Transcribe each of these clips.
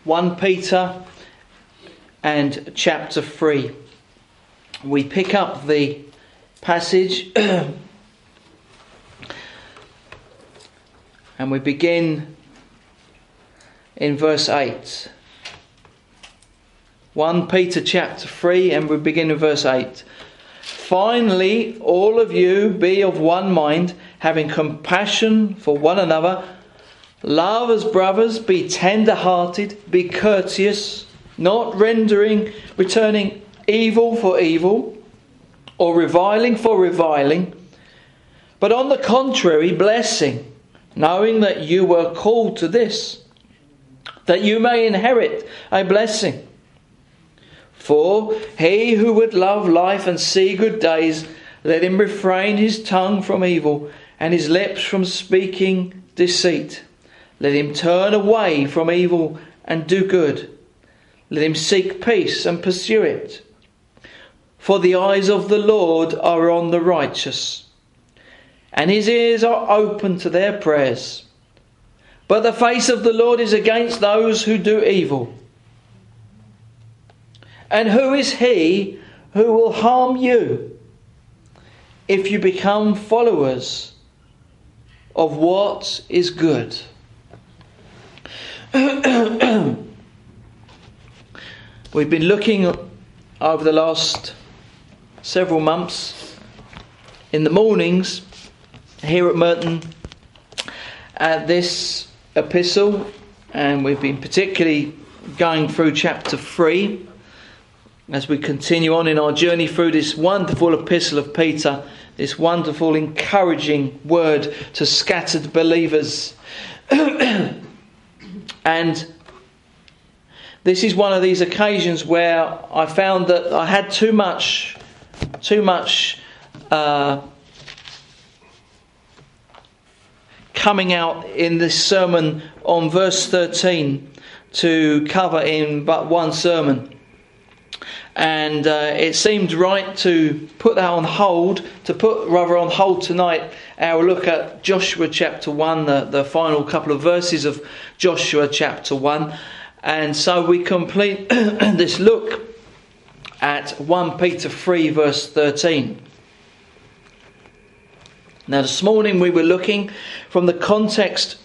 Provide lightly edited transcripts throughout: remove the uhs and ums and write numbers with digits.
1 Peter and chapter 3. We pick up the passage and we begin in verse 8. 1 Peter chapter 3 and we begin in verse 8. Finally, all of you be of one mind, having compassion for one another. Love as brothers, be tender-hearted, be courteous, not returning evil for evil, or reviling for reviling, but on the contrary, blessing, knowing that you were called to this, that you may inherit a blessing. For he who would love life and see good days, let him refrain his tongue from evil and his lips from speaking deceit. Let him turn away from evil and do good. Let him seek peace and pursue it. For the eyes of the Lord are on the righteous, and his ears are open to their prayers. But the face of the Lord is against those who do evil. And who is he who will harm you if you become followers of what is good? We've been looking over the last several months in the mornings here at Merton at this epistle, and we've been particularly going through chapter 3 as we continue on in our journey through this wonderful epistle of Peter, this wonderful encouraging word to scattered believers. And this is one of these occasions where I found that I had too much coming out in this sermon on verse 13 to cover in but one sermon. And it seemed right to put that on hold, on hold tonight our look at Joshua chapter 1, the final couple of verses of Joshua chapter 1. And so we complete this look at 1 Peter 3 verse 13. Now this morning we were looking from the context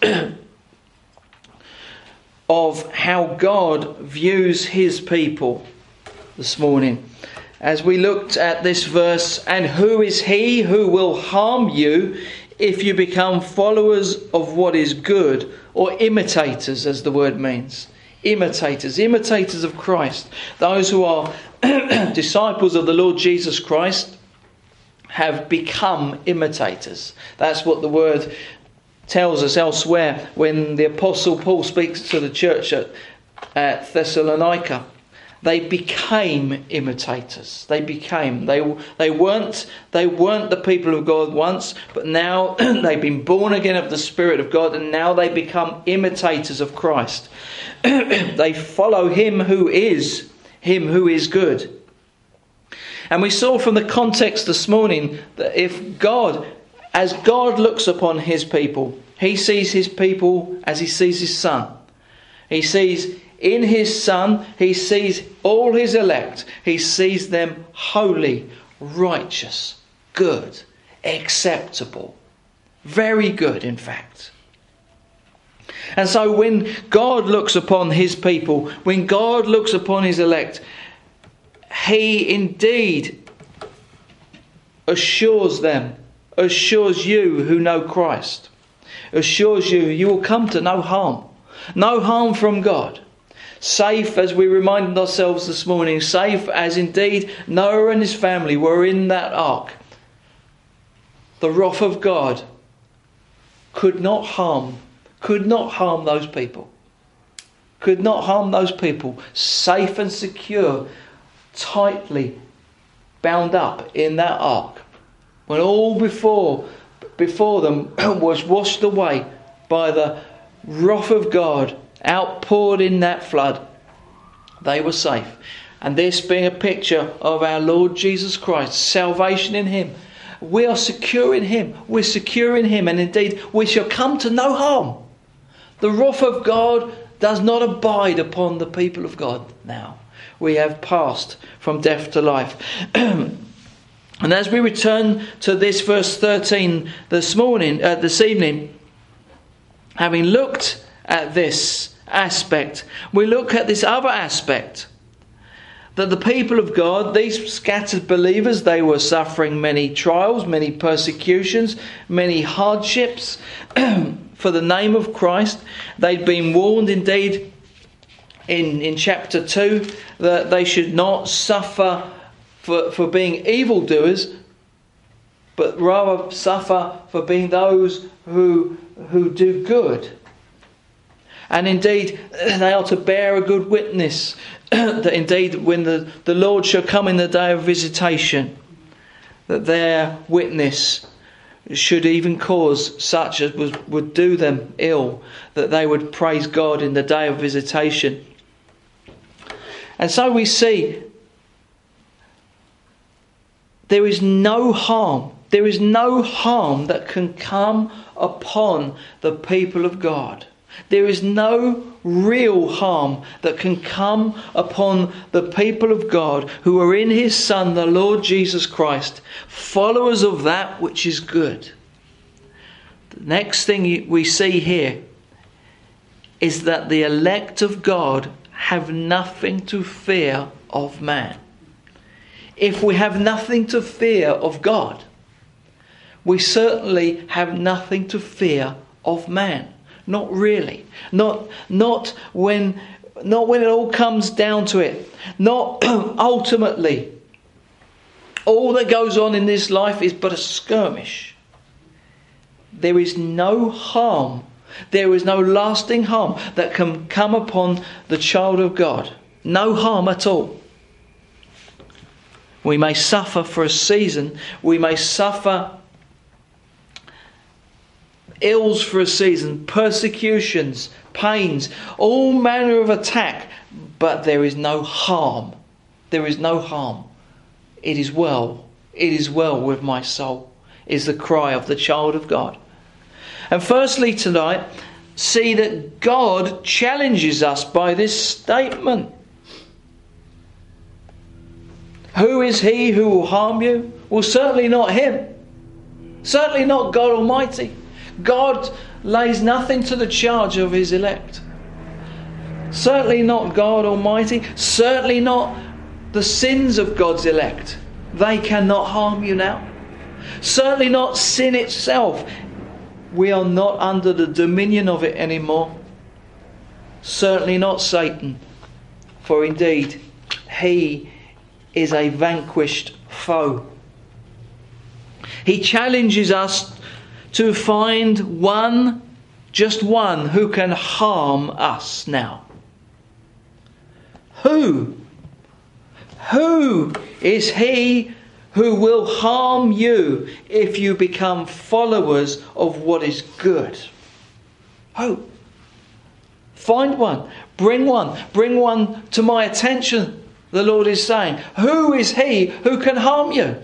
of how God views his people this morning, as we looked at this verse, and who is he who will harm you if you become followers of what is good, or imitators, as the word means. Imitators of Christ. Those who are disciples of the Lord Jesus Christ have become imitators. That's what the word tells us elsewhere when the Apostle Paul speaks to the church at Thessalonica. They became imitators. They weren't the people of God once, but now they've been born again of the Spirit of God, and now they become imitators of Christ. They follow him who is good. And we saw from the context this morning that as God looks upon his people, he sees his people as he sees his Son. He sees in his Son, he sees all his elect. He sees them holy, righteous, good, acceptable. Very good, in fact. And so when God looks upon his people, when God looks upon his elect, he indeed assures you who know Christ, assures you will come to no harm from God. Safe, as we reminded ourselves this morning, safe as indeed Noah and his family were in that ark. The wrath of God could not harm those people. Could not harm those people. Safe and secure, tightly bound up in that ark. When all before them was washed away by the wrath of God outpoured in that flood, they were safe. And this being a picture of our Lord Jesus Christ, salvation in him. We are secure in him. We're secure in him, and indeed we shall come to no harm. The wrath of God does not abide upon the people of God now. We have passed from death to life. And as we return to this verse 13 this evening, having looked at this aspect, we look at this other aspect. That the people of God, these scattered believers, they were suffering many trials, many persecutions, many hardships for the name of Christ. They'd been warned indeed in chapter 2 that they should not suffer for being evildoers, but rather suffer for being those who do good. And indeed, they are to bear a good witness that indeed when the Lord shall come in the day of visitation, that their witness should even cause such as would do them ill, that they would praise God in the day of visitation. And so we see there is no harm that can come upon the people of God. There is no real harm that can come upon the people of God who are in His Son, the Lord Jesus Christ, followers of that which is good. The next thing we see here is that the elect of God have nothing to fear of man. If we have nothing to fear of God, we certainly have nothing to fear of man. Not really. Not when it all comes down to it. Not ultimately. All that goes on in this life is but a skirmish. There is no harm. There is no lasting harm that can come upon the child of God. No harm at all. We may suffer for a season. We may suffer ills for a season, persecutions, pains, all manner of attack, but there is no harm. There is no harm. It is well. It is well with my soul, is the cry of the child of God. And firstly tonight, see that God challenges us by this statement. Who is he who will harm you? Well, certainly not him. Certainly not God Almighty. God lays nothing to the charge of His elect. Certainly not God Almighty. Certainly not the sins of God's elect. They cannot harm you now. Certainly not sin itself. We are not under the dominion of it anymore. Certainly not Satan. For indeed, he is a vanquished foe. He challenges us to find one, just one, who can harm us now. Who? Who is he who will harm you if you become followers of what is good? Who? Find one. Bring one. Bring one to my attention, the Lord is saying. Who is he who can harm you?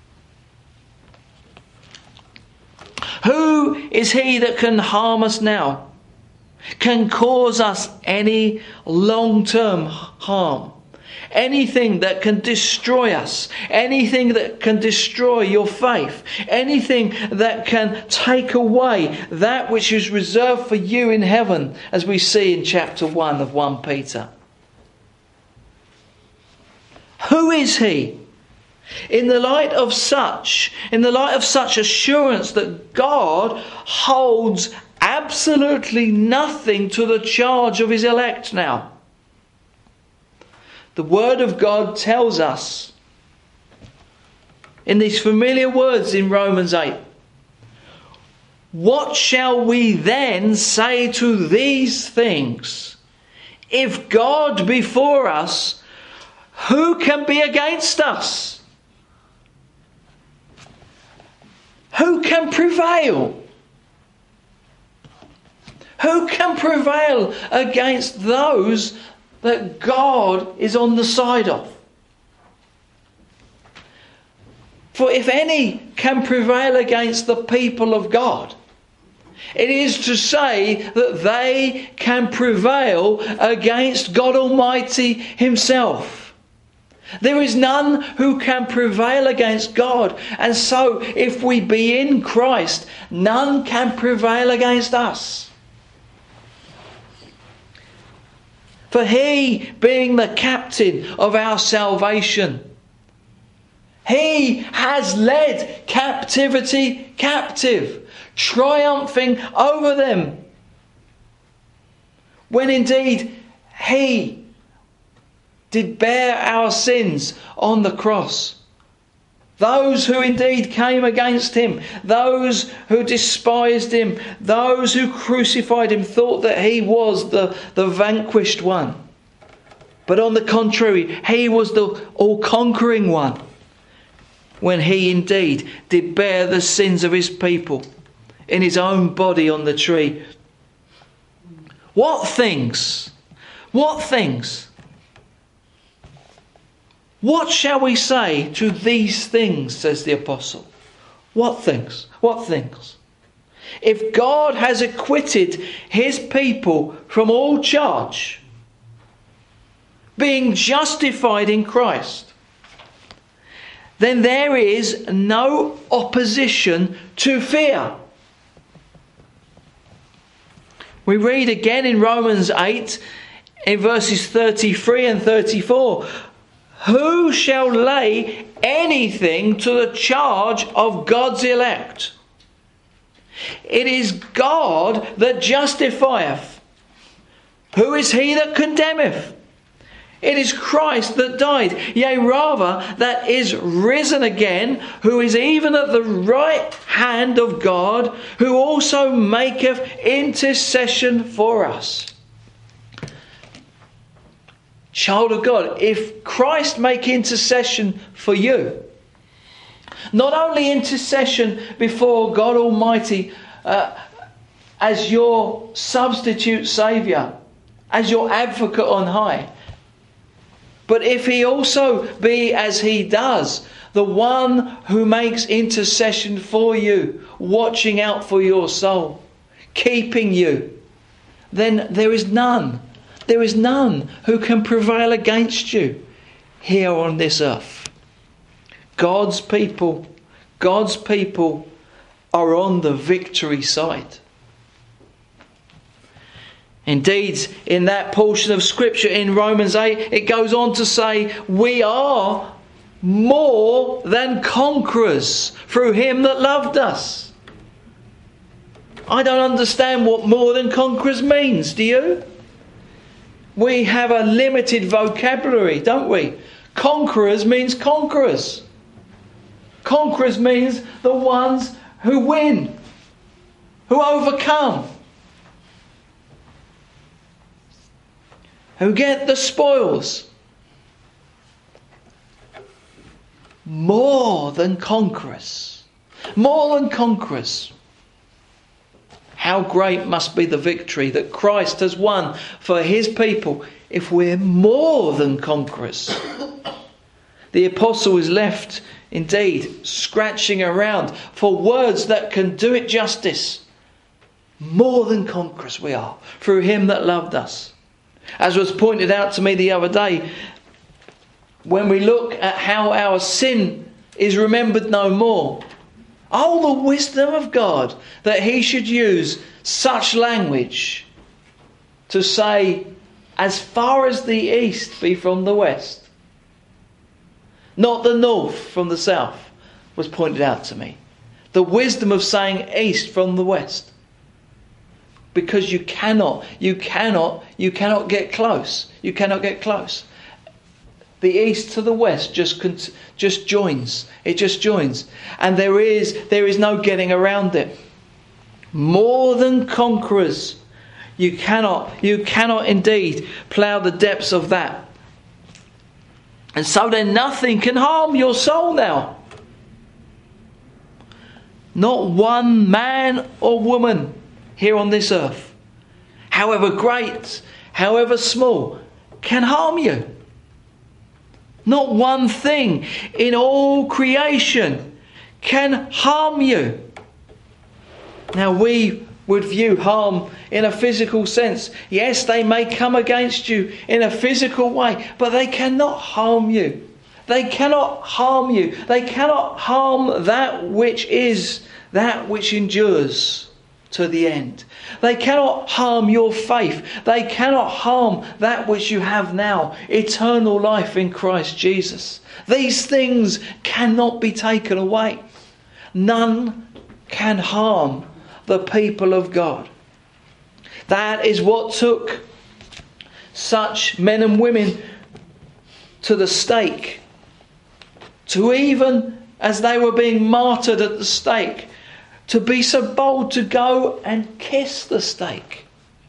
Who is he that can harm us now? Can cause us any long-term harm? Anything that can destroy us? Anything that can destroy your faith? Anything that can take away that which is reserved for you in heaven, as we see in chapter 1 of 1 Peter? Who is he? In the light of such assurance that God holds absolutely nothing to the charge of His elect now. The Word of God tells us in these familiar words in Romans 8, what shall we then say to these things? If God be for us, who can be against us? Who can prevail? Who can prevail against those that God is on the side of? For if any can prevail against the people of God, It is to say that they can prevail against God Almighty Himself. There is none who can prevail against God. And so, if we be in Christ, none can prevail against us. For He, being the captain of our salvation, He has led captivity captive, triumphing over them. When indeed He did bear our sins on the cross. Those who indeed came against Him, those who despised Him, those who crucified Him, thought that He was the vanquished one. But on the contrary, He was the all-conquering one, when He indeed did bear the sins of His people in His own body on the tree. What things? What things? What shall we say to these things, says the apostle? What things? What things? If God has acquitted His people from all charge, being justified in Christ, then there is no opposition to fear. We read again in Romans 8, in verses 33 and 34, who shall lay anything to the charge of God's elect? It is God that justifieth. Who is he that condemneth? It is Christ that died, yea rather that is risen again, who is even at the right hand of God, who also maketh intercession for us. Child of God, if Christ make intercession for you, not only intercession before God Almighty as your substitute Saviour, as your advocate on high, but if He also be, as He does, the one who makes intercession for you, watching out for your soul, keeping you, then there is none who can prevail against you here on this earth. God's people are on the victory side. Indeed, in that portion of Scripture in Romans 8, it goes on to say, we are more than conquerors through Him that loved us. I don't understand what more than conquerors means, do you? We have a limited vocabulary, don't we? Conquerors means conquerors. Conquerors means the ones who win, who overcome, who get the spoils. More than conquerors. More than conquerors. How great must be the victory that Christ has won for His people if we're more than conquerors. The apostle is left, indeed, scratching around for words that can do it justice. More than conquerors we are through Him that loved us. As was pointed out to me the other day, when we look at how our sin is remembered no more, oh, the wisdom of God that He should use such language to say, as far as the east be from the west, not the north from the south, was pointed out to me. The wisdom of saying east from the west. Because you cannot get close. You cannot get close. The east to the west just joins. It just joins. And there is no getting around it. More than conquerors. You cannot indeed plough the depths of that. And so then nothing can harm your soul now. Not one man or woman here on this earth, however great, however small, can harm you. Not one thing in all creation can harm you. Now we would view harm in a physical sense. Yes, they may come against you in a physical way, but they cannot harm you. They cannot harm you. They cannot harm that which endures to the end. They cannot harm your faith. They cannot harm that which you have now, eternal life in Christ Jesus. These things cannot be taken away. None can harm the people of God. That is what took such men and women to the stake, to even as they were being martyred at the stake, to be so bold to go and kiss the stake,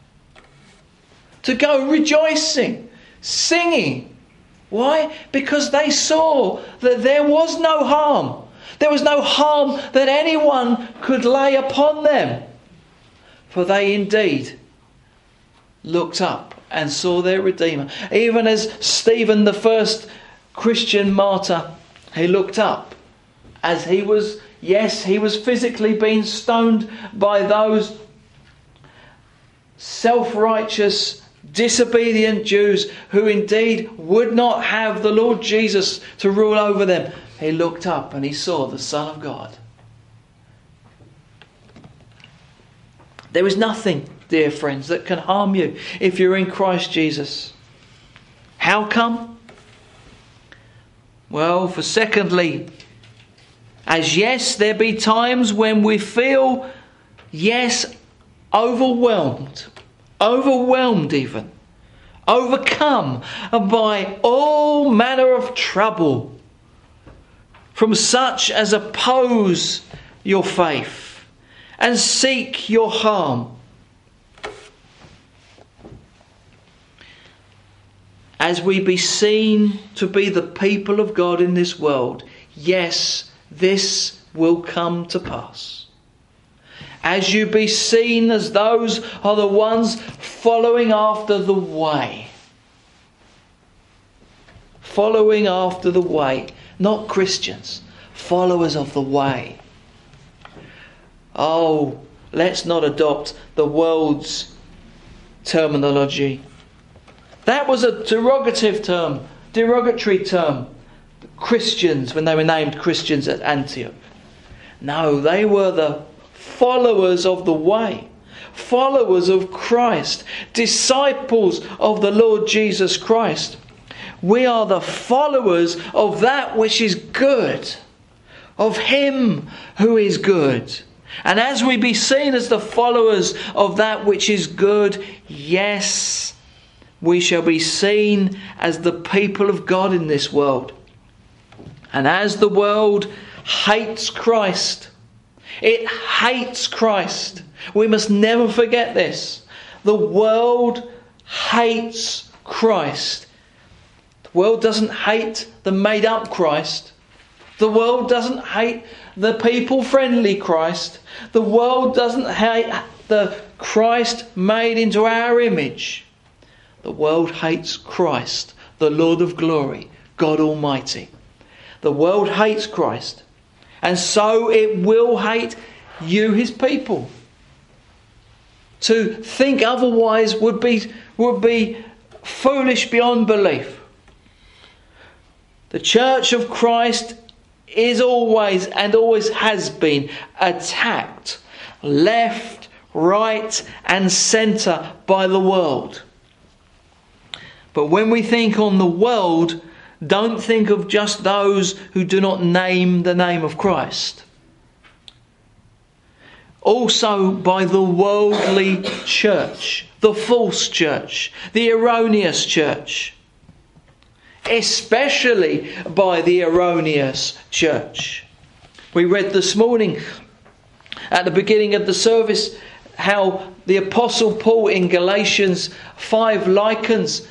to go rejoicing, singing. Why? Because they saw that there was no harm. There was no harm that anyone could lay upon them. For they indeed looked up and saw their Redeemer. Even as Stephen, the first Christian martyr, he looked up as he was physically being stoned by those self-righteous, disobedient Jews who indeed would not have the Lord Jesus to rule over them. He looked up and he saw the Son of God. There is nothing, dear friends, that can harm you if you're in Christ Jesus. How come? Well, for secondly, as yes, there be times when we feel, overwhelmed even, overcome by all manner of trouble from such as oppose your faith and seek your harm. As we be seen to be the people of God in this world, yes, this will come to pass. As you be seen as those are the ones following after the way. Following after the way. Not Christians. Followers of the way. Oh, let's not adopt the world's terminology. That was a derogatory term. Christians, when they were named Christians at Antioch. No, they were the followers of the way. Followers of Christ. Disciples of the Lord Jesus Christ. We are the followers of that which is good. Of Him who is good. And as we be seen as the followers of that which is good, yes, we shall be seen as the people of God in this world. And as the world hates Christ, it hates Christ. We must never forget this. The world hates Christ. The world doesn't hate the made-up Christ. The world doesn't hate the people-friendly Christ. The world doesn't hate the Christ made into our image. The world hates Christ, the Lord of glory, God Almighty. The world hates Christ. And so it will hate you, His people. To think otherwise would be foolish beyond belief. The Church of Christ is always and always has been attacked left, right and centre by the world. But when we think on the world, don't think of just those who do not name the name of Christ. Also by the worldly church, the false church, the erroneous church. Especially by the erroneous church. We read this morning at the beginning of the service how the Apostle Paul in Galatians 4 likens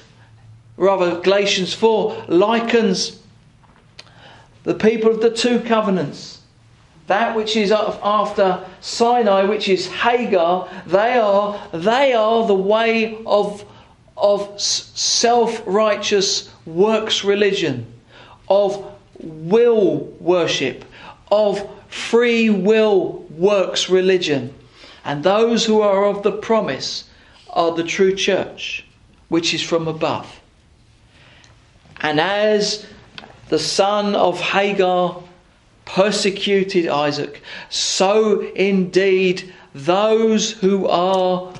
the people of the two covenants. That which is after Sinai, which is Hagar, they are the way of self-righteous works religion, of will worship, of free will works religion. And those who are of the promise are the true church, which is from above. And as the son of Hagar persecuted Isaac, so indeed those who are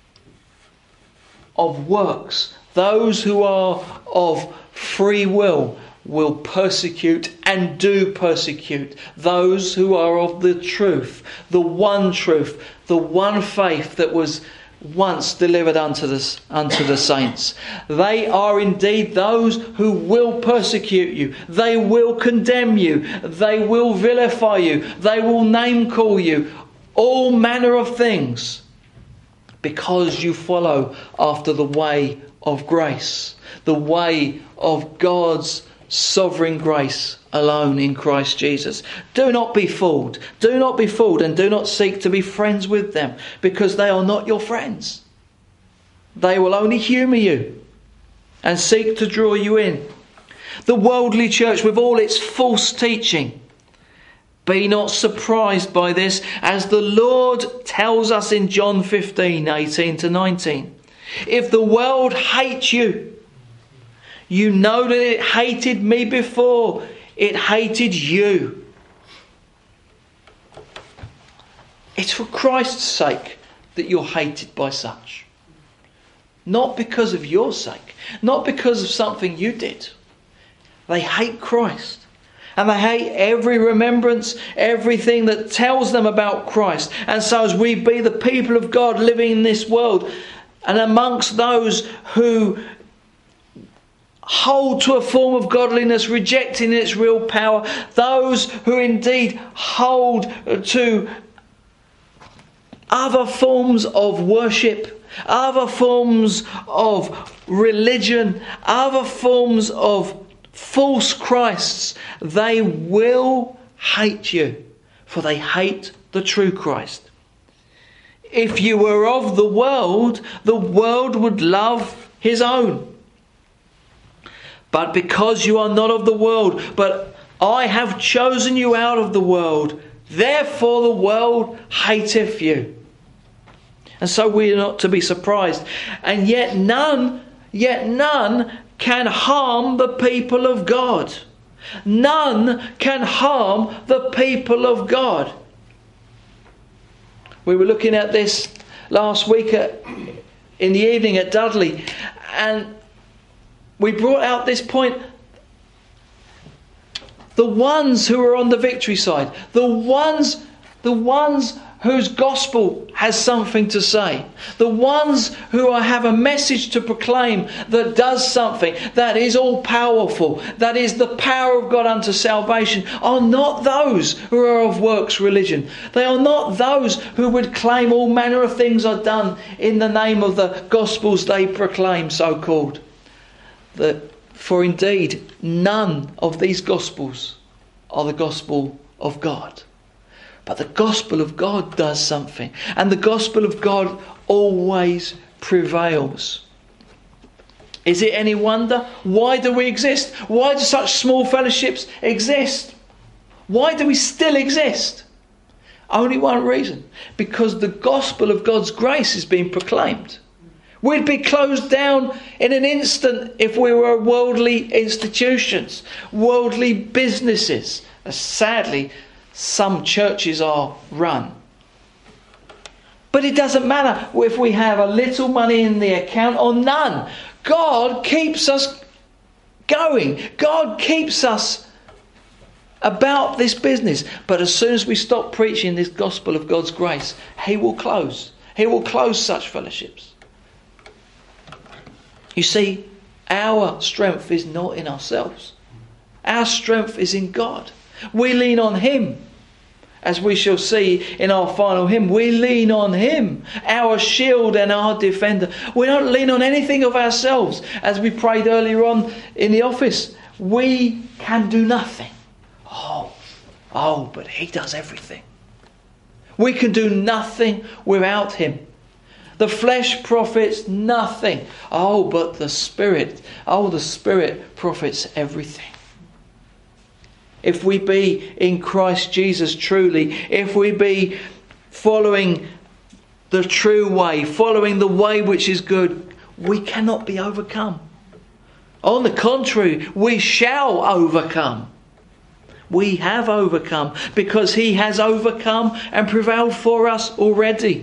of works, those who are of free will persecute and do persecute those who are of the truth, the one faith that was once delivered unto the saints. They are indeed those who will persecute you. They will condemn you. They will vilify you. They will name call you. All manner of things, because you follow after the way of grace, the way of God's sovereign grace alone in Christ Jesus. Do not be fooled. Do not be fooled, and do not seek to be friends with them, because they are not your friends. They will only humour you and seek to draw you in. The worldly church with all its false teaching. Be not surprised by this, as the Lord tells us in John 15, 18 to 19. If the world hates you, you know that it hated me before it hated you. It's for Christ's sake that you're hated by such. Not because of your sake. Not because of something you did. They hate Christ. And they hate every remembrance, everything that tells them about Christ. And so as we be the people of God living in this world, and amongst those who hold to a form of godliness, rejecting its real power, those who indeed hold to other forms of worship, other forms of religion, other forms of false Christs, they will hate you, for they hate the true Christ. If you were of the world would love his own. But because you are not of the world, but I have chosen you out of the world, therefore the world hateth you. And so we are not to be surprised. And yet none can harm the people of God. None can harm the people of God. We were looking at this last week in the evening at Dudley, and we brought out this point. The ones who are on the victory side, the ones whose gospel has something to say, the ones who have a message to proclaim that does something, that is all powerful, that is the power of God unto salvation, are not those who are of works religion. They are not those who would claim all manner of things are done in the name of the gospels they proclaim, so called. For indeed none of these gospels are the gospel of God. But the gospel of God does something. And the gospel of God always prevails. Is it any wonder? Why do we exist? Why do such small fellowships exist? Why do we still exist? Only one reason. Because the gospel of God's grace is being proclaimed. We'd be closed down in an instant if we were worldly institutions, worldly businesses. Sadly, some churches are run. But it doesn't matter if we have a little money in the account or none. God keeps us going. God keeps us about this business. But as soon as we stop preaching this gospel of God's grace, He will close. He will close such fellowships. You see, our strength is not in ourselves. Our strength is in God. We lean on Him. As we shall see in our final hymn, we lean on Him, our shield and our defender. We don't lean on anything of ourselves. As we prayed earlier on in the office, we can do nothing. But He does everything. We can do nothing without Him. The flesh profits nothing. But the Spirit, the Spirit profits everything. If we be in Christ Jesus truly, if we be following the true way, following the way which is good, we cannot be overcome. On the contrary, we shall overcome. We have overcome because He has overcome and prevailed for us already.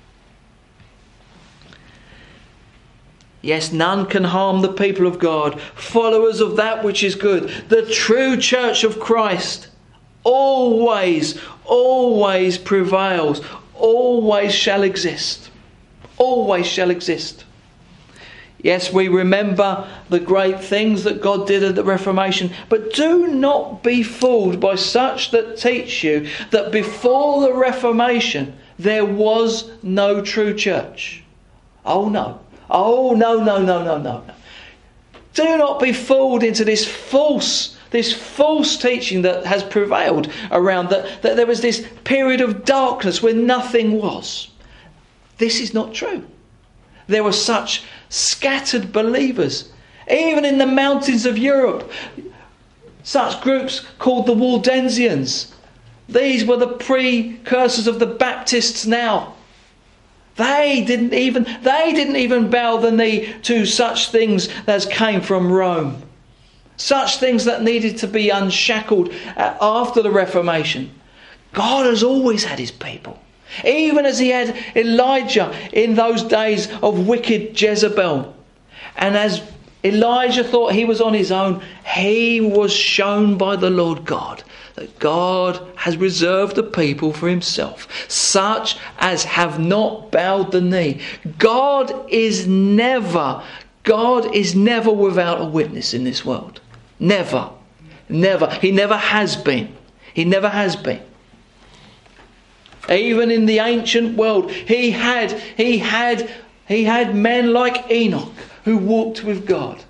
Yes, none can harm the people of God, followers of that which is good. The true church of Christ always prevails, always shall exist. Always shall exist. Yes, we remember the great things that God did at the Reformation, but do not be fooled by such that teach you that before the Reformation there was no true church. Oh no. Oh no. Do not be fooled into this false teaching that has prevailed around that there was this period of darkness where nothing was. This is not true. There were such scattered believers, even in the mountains of Europe, such groups called the Waldensians. These were the precursors of the Baptists now. They didn't even bow the knee to such things as came from Rome. Such things that needed to be unshackled after the Reformation. God has always had His people. Even as He had Elijah in those days of wicked Jezebel. And as Elijah thought he was on his own, he was shown by the Lord God that God has reserved a people for Himself, such as have not bowed the knee. God is never without a witness in this world. Never. He never has been. He never has been. Even in the ancient world, he had men like Enoch who walked with God.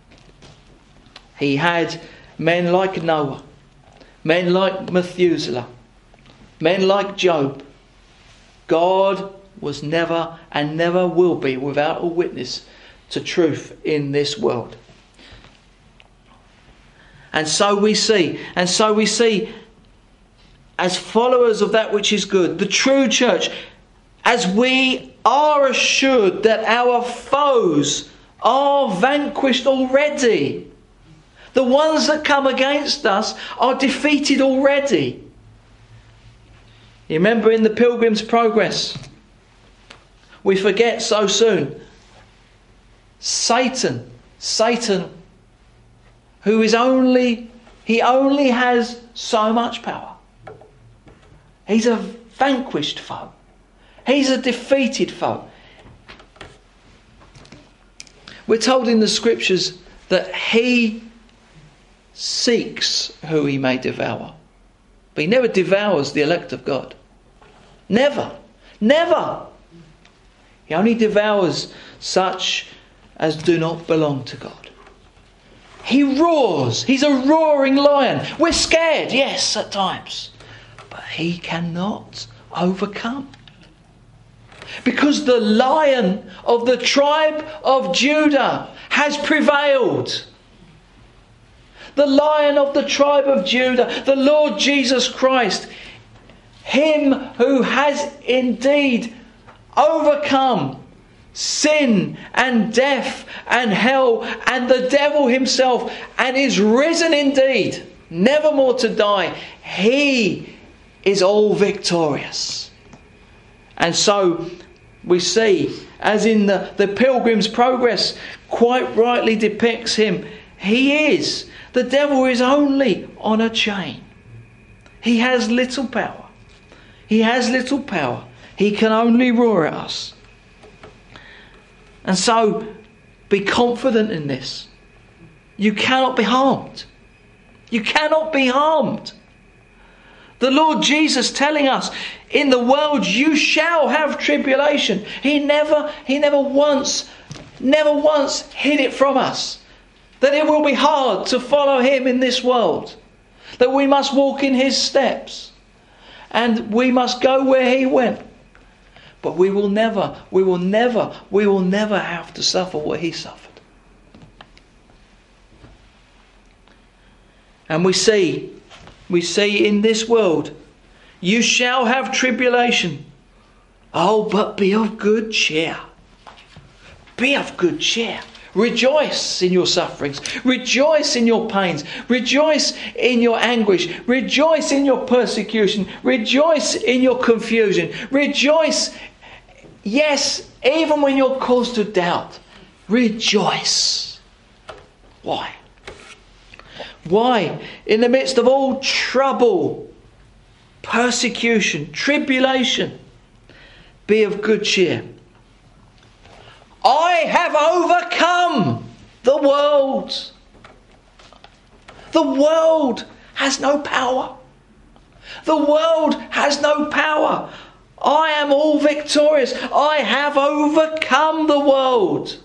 He had men like Noah, men like Methuselah, men like Job. God was never and never will be without a witness to truth in this world. And so we see, as followers of that which is good, the true church, as we are assured that our foes are vanquished already. The ones that come against us are defeated already. You remember in the Pilgrim's Progress, we forget so soon. Satan, who is only has so much power. He's a vanquished foe. He's a defeated foe. We're told in the Scriptures that he seeks who he may devour. But he never devours the elect of God. Never. He only devours such as do not belong to God. He roars. He's a roaring lion. We're scared, yes, at times. But he cannot overcome. Because the Lion of the tribe of Judah has prevailed. The Lion of the tribe of Judah, the Lord Jesus Christ, Him who has indeed overcome sin and death and hell and the devil himself, and is risen indeed, never more to die. He is all victorious. And so we see, as in the Pilgrim's Progress quite rightly depicts him, the devil is only on a chain. He has little power. He can only roar at us. And so, be confident in this. You cannot be harmed. You cannot be harmed. The Lord Jesus telling us, in the world you shall have tribulation. He never once hid it from us. That it will be hard to follow Him in this world. That we must walk in His steps. And we must go where He went. But we will never have to suffer what He suffered. And we see in this world, you shall have tribulation. Oh, but be of good cheer. Be of good cheer. Rejoice in your sufferings. Rejoice in your pains. Rejoice in your anguish. Rejoice in your persecution. Rejoice in your confusion. Rejoice, yes, even when you're caused to doubt. Rejoice. Why? Why? In the midst of all trouble, persecution, tribulation, be of good cheer. I have overcome the world. The world has no power. The world has no power. I am all victorious. I have overcome the world.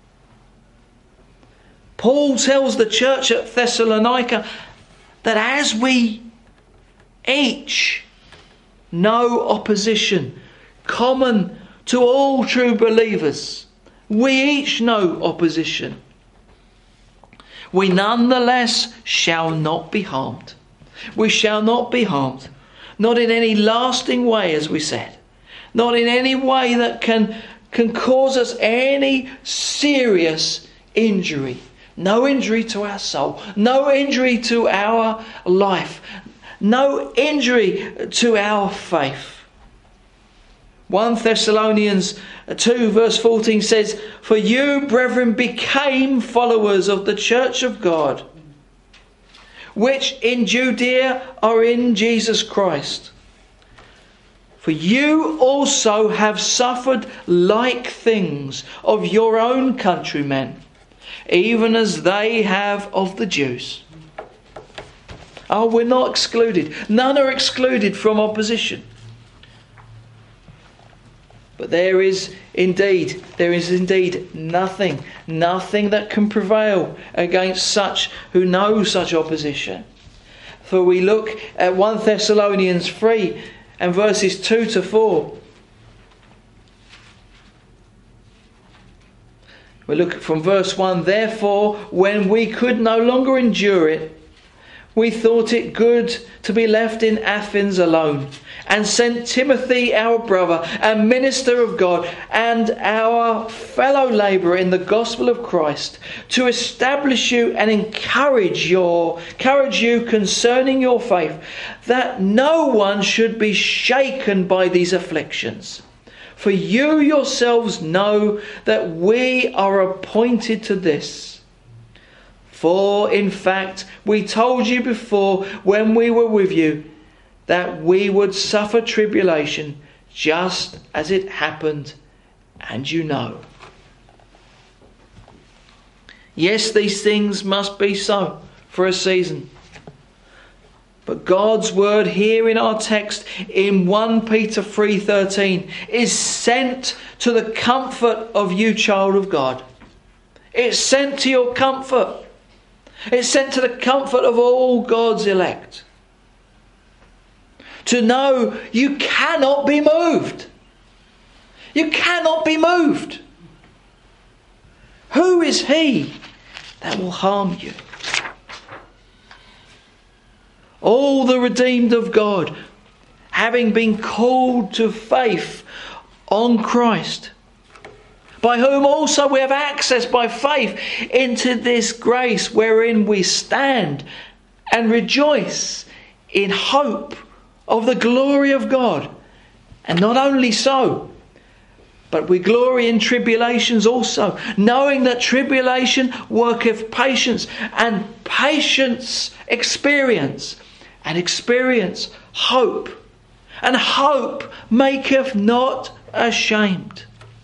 Paul tells the church at Thessalonica that as we each know opposition common to all true believers, we each know opposition, we nonetheless shall not be harmed. We shall not be harmed. Not in any lasting way, as we said. Not in any way that can cause us any serious injury. No injury to our soul. No injury to our life. No injury to our faith. 1 Thessalonians 2 verse 14 says, "For you, brethren, became followers of the church of God, which in Judea are in Jesus Christ. For you also have suffered like things of your own countrymen, even as they have of the Jews." Oh, we're not excluded. None are excluded from opposition. But there is indeed nothing that can prevail against such who know such opposition. For we look at 1 Thessalonians 3 and verses 2 to 4. We look from verse 1. "Therefore, when we could no longer endure it, we thought it good to be left in Athens alone, and sent Timothy, our brother and minister of God, and our fellow labourer in the gospel of Christ, to establish you and encourage you concerning your faith, that no one should be shaken by these afflictions. For you yourselves know that we are appointed to this. For in fact, we told you before when we were with you that we would suffer tribulation just as it happened, and you know." Yes, these things must be so for a season. But God's word here in our text in 1 Peter 3:13 is sent to the comfort of you, child of God. It's sent to your comfort. It's sent to the comfort of all God's elect. To know you cannot be moved. You cannot be moved. Who is he that will harm you? All the redeemed of God, having been called to faith on Christ, by whom also we have access by faith into this grace wherein we stand and rejoice in hope of the glory of God. And not only so, but we glory in tribulations also, knowing that tribulation worketh patience, and patience experience, and experience hope, and hope maketh not ashamed.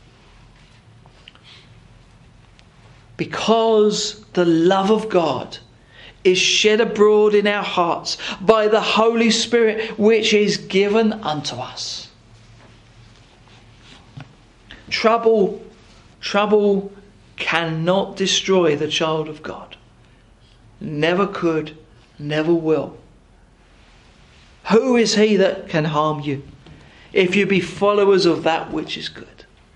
Because the love of God is shed abroad in our hearts by the Holy Spirit which is given unto us. Trouble cannot destroy the child of God. Never could, never will. Who is he that can harm you if you be followers of that which is good?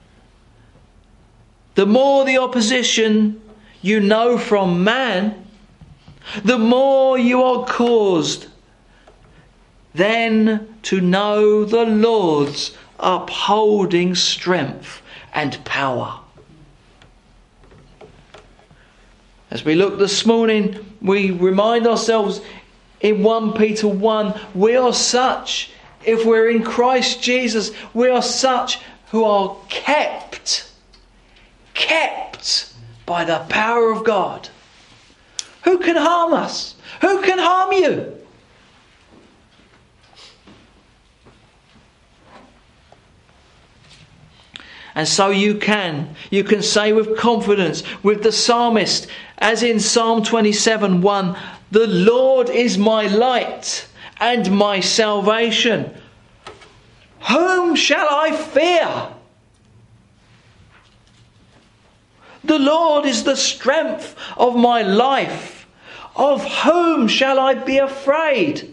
The more the opposition you know from man, the more you are caused then to know the Lord's upholding strength and power. As we look this morning, we remind ourselves in 1 Peter 1, we are such, if we're in Christ Jesus, we are such who are kept by the power of God. Who can harm us? Who can harm you? And so you can say with confidence, with the psalmist, as in Psalm 27:1, the Lord is my light and my salvation. Whom shall I fear? The Lord is the strength of my life. Of whom shall I be afraid?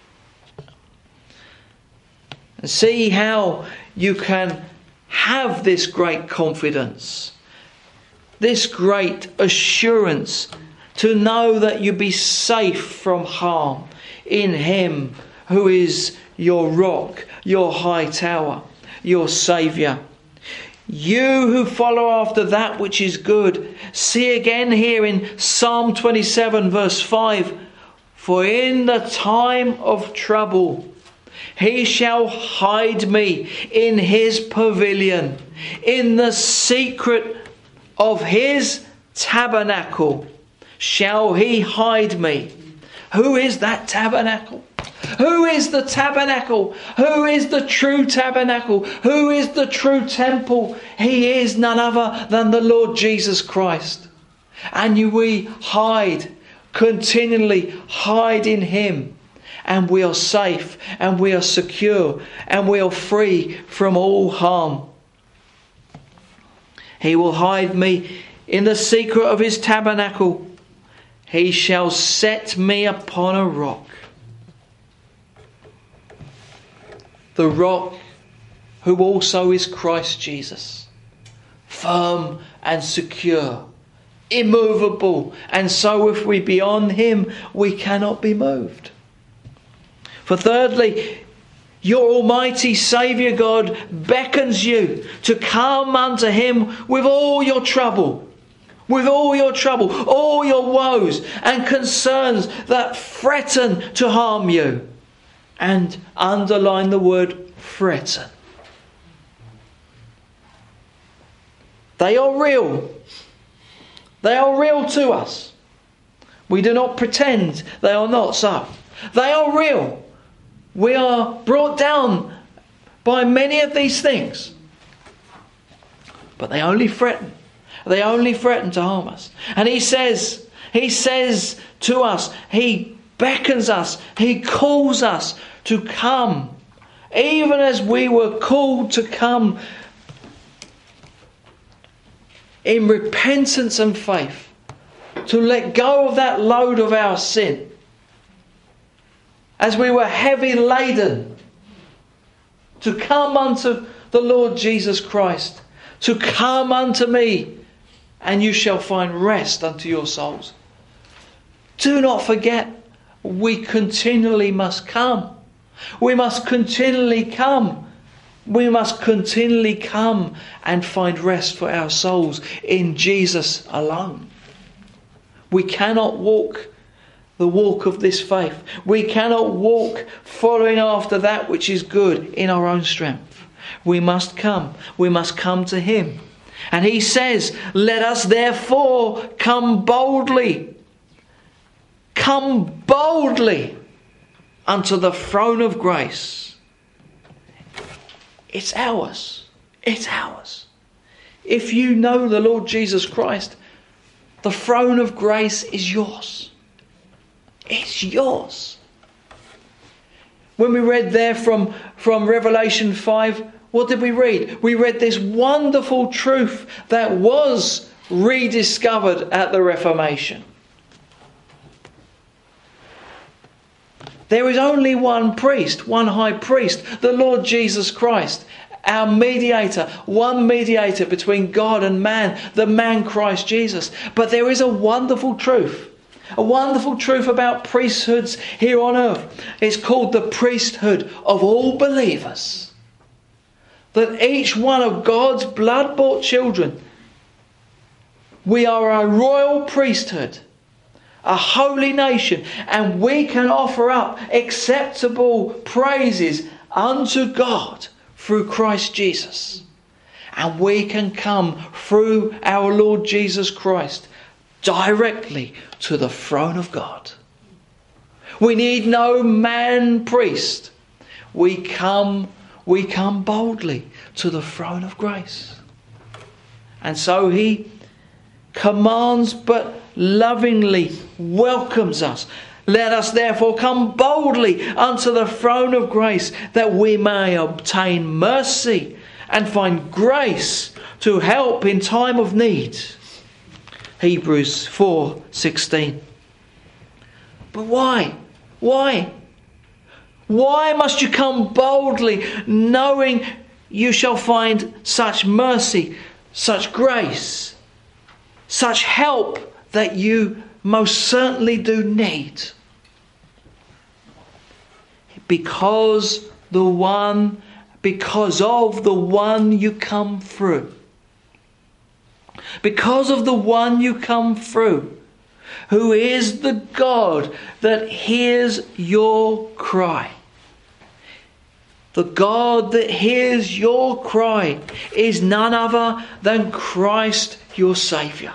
And see how you can have this great confidence, this great assurance to know that you be safe from harm in Him who is your rock, your high tower, your Saviour. You who follow after that which is good. See again here in Psalm 27 verse 5. For in the time of trouble He shall hide me in His pavilion, in the secret of His tabernacle shall He hide me. Who is that tabernacle? Who is the tabernacle? Who is the true tabernacle? Who is the true temple? He is none other than the Lord Jesus Christ. And we hide, continually hide in Him. And we are safe, and we are secure, and we are free from all harm. He will hide me in the secret of His tabernacle. He shall set me upon a rock. The rock who also is Christ Jesus. Firm and secure. Immovable. And so if we be on Him, we cannot be moved. For thirdly, your Almighty Saviour God beckons you to come unto Him with all your trouble. With all your trouble, all your woes and concerns that threaten to harm you. And underline the word threaten. They are real. They are real to us. We do not pretend they are not so. They are real. We are brought down by many of these things. But they only threaten. They only threaten to harm us. And He says to us, He beckons us, He calls us to come. Even as we were called to come in repentance and faith, to let go of that load of our sin. As we were heavy laden, to come unto the Lord Jesus Christ, to come unto me, and you shall find rest unto your souls. Do not forget, we continually must come. We must continually come. We must continually come and find rest for our souls in Jesus alone. We cannot walk the walk of this faith. We cannot walk following after that which is good in our own strength. We must come. We must come to Him. And He says, let us therefore come boldly. Come boldly unto the throne of grace. It's ours. It's ours. If you know the Lord Jesus Christ, the throne of grace is yours. It's yours. When we read there from Revelation 5, what did we read? We read this wonderful truth that was rediscovered at the Reformation. There is only one priest, one high priest, the Lord Jesus Christ, our mediator, one mediator between God and man, the man Christ Jesus. But there is a wonderful truth about priesthoods here on earth. It's called the priesthood of all believers. that each one of God's blood-bought children, we are a royal priesthood, a holy nation, and we can offer up acceptable praises unto God through Christ Jesus. And we can come through our Lord Jesus Christ directly to the throne of God. We need no man priest. We come boldly to the throne of grace. And so he commands but lovingly welcomes us. Let us therefore come boldly unto the throne of grace, that we may obtain mercy and find grace to help in time of need. Hebrews 4:16. But why? Why? Why must you come boldly, knowing you shall find such mercy, such grace, such help that you most certainly do need? Because of the one you come through. Because of the one you come through, who is the God that hears your cry. The God that hears your cry is none other than Christ your Saviour.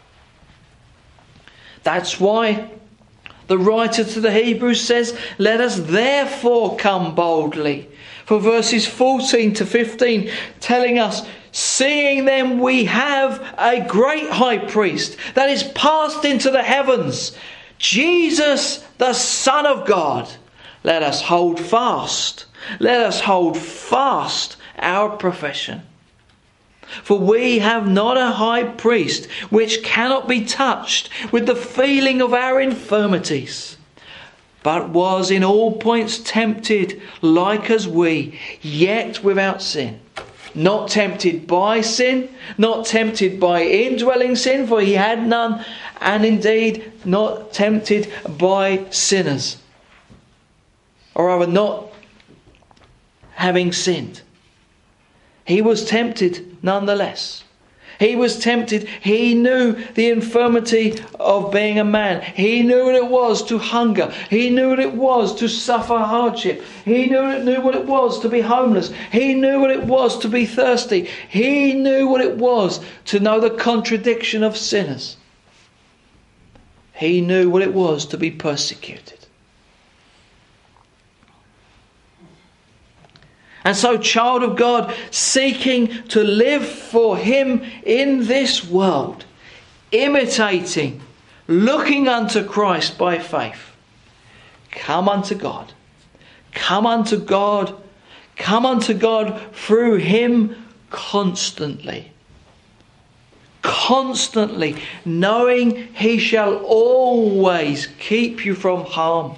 That's why the writer to the Hebrews says, let us therefore come boldly. For verses 14 to 15 telling us, seeing then we have a great high priest that is passed into the heavens, Jesus the Son of God, let us hold fast. Let us hold fast our profession. For we have not a high priest which cannot be touched with the feeling of our infirmities, but was in all points tempted like as we, yet without sin. Not tempted by sin, not tempted by indwelling sin, for he had none, and indeed not tempted by sinners, or rather not having sinned. He was tempted nonetheless. He was tempted. He knew the infirmity of being a man. He knew what it was to hunger. He knew what it was to suffer hardship. He knew what it was to be homeless. He knew what it was to be thirsty. He knew what it was to know the contradiction of sinners. He knew what it was to be persecuted. And so, child of God, seeking to live for Him in this world, imitating, looking unto Christ by faith, come unto God. Come unto God. Come unto God through Him constantly. Constantly, knowing He shall always keep you from harm.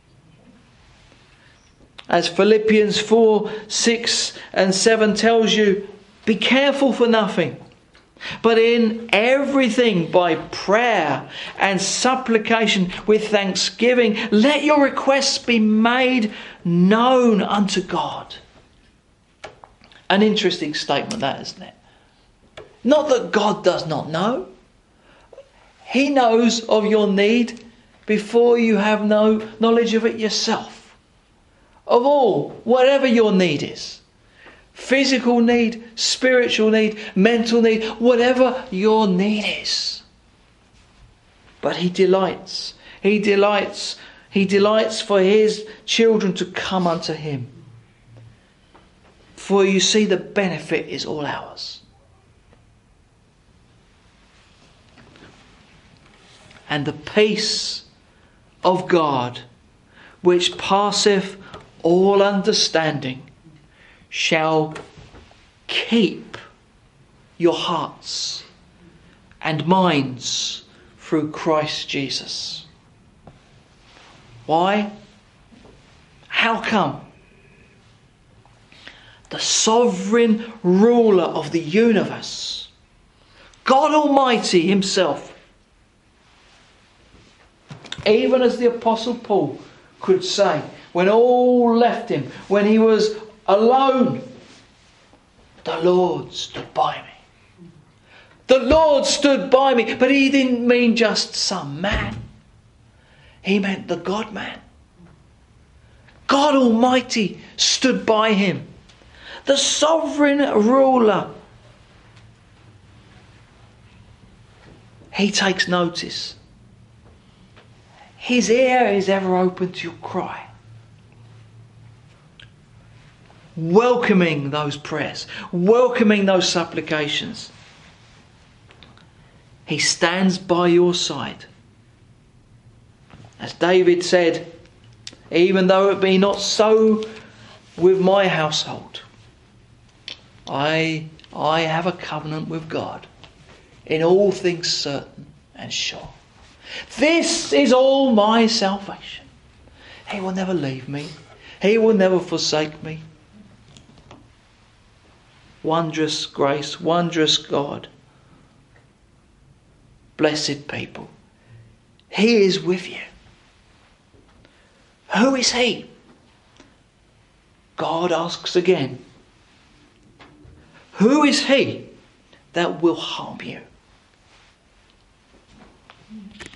As Philippians 4:6 and 7 tells you, be careful for nothing, but in everything by prayer and supplication with thanksgiving, let your requests be made known unto God. An interesting statement that, isn't it? Not that God does not know. He knows of your need before you have no knowledge of it yourself. Of all, whatever your need is, physical need, spiritual need, mental need, whatever your need is. But He delights for His children to come unto Him. For you see, the benefit is all ours. And the peace of God, which passeth all understanding, shall keep your hearts and minds through Christ Jesus. Why? How come? The sovereign ruler of the universe, God Almighty Himself, even as the Apostle Paul could say, when all left him, when he was alone, The Lord stood by me. The Lord stood by me. But he didn't mean just some man. He meant the God-man. God Almighty stood by him. The sovereign ruler. He takes notice. His ear is ever open to your cry. Welcoming those prayers. Welcoming those supplications. He stands by your side. As David said, even though it be not so with my household, I have a covenant with God, in all things certain and sure. This is all my salvation. He will never leave me. He will never forsake me. Wondrous grace, wondrous God. Blessed people. He is with you. Who is he? God asks again. Who is he that will harm you?